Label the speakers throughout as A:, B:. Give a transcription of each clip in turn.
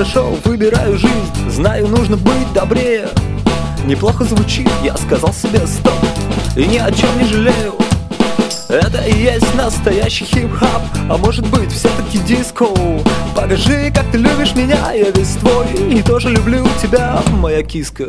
A: хорошо выбираю жизнь. Знаю, нужно быть добрее. Неплохо звучит, я сказал себе стоп, и ни о чем не жалею. Это и есть настоящий хип-хап, а может быть все-таки диско. Покажи, как ты любишь меня, я весь твой, и тоже люблю тебя, моя киска.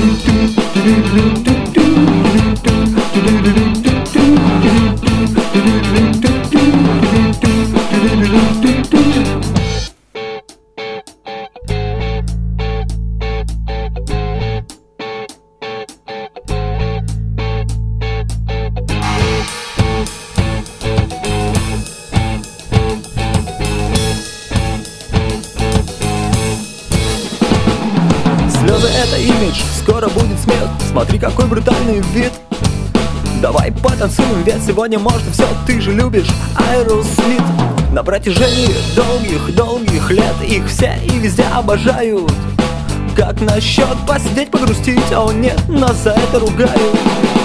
A: Слезы — это имидж, скоро будет смех. Смотри, какой брутальный вид. Давай потанцуем, ведь сегодня можно все. Ты же любишь Аэросмит. На протяжении долгих лет их все и везде обожают. Как насчет посидеть, погрустить? О нет, нас за это ругают.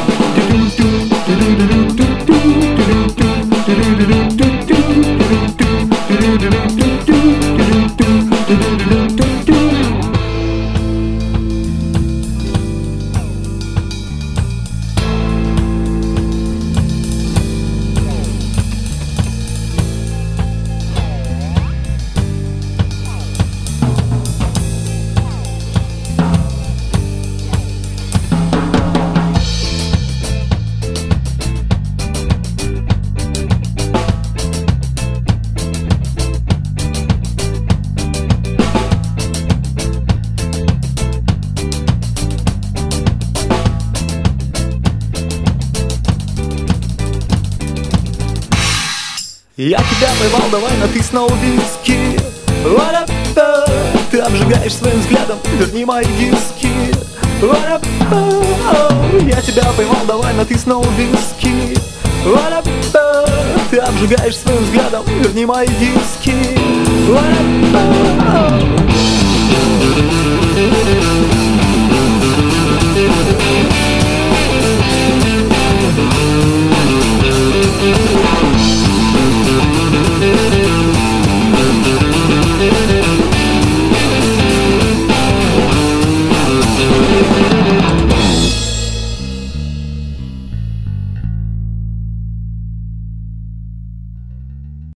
A: Я тебя поймал, давай, но ты снова виски. Ты обжигаешь своим взглядом, верни мои диски. Я тебя поймал, давай, но ты снова виски. Ты обжигаешь своим взглядом, верни мои диски.